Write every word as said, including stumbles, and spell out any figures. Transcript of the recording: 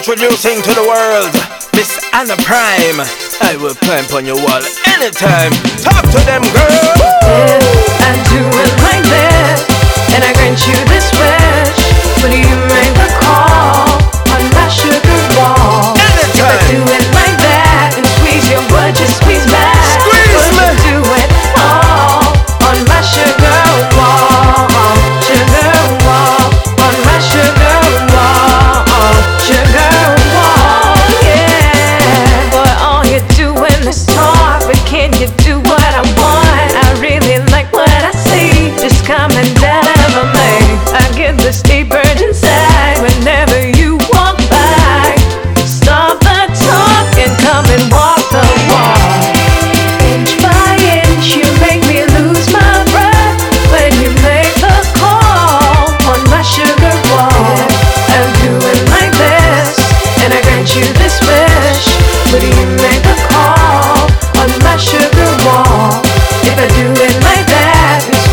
Introducing to the world Miss Anna Prime. I will climb on your wall anytime. Talk to them, girl. If I do it like that, and I grant you this wish, will you make the call?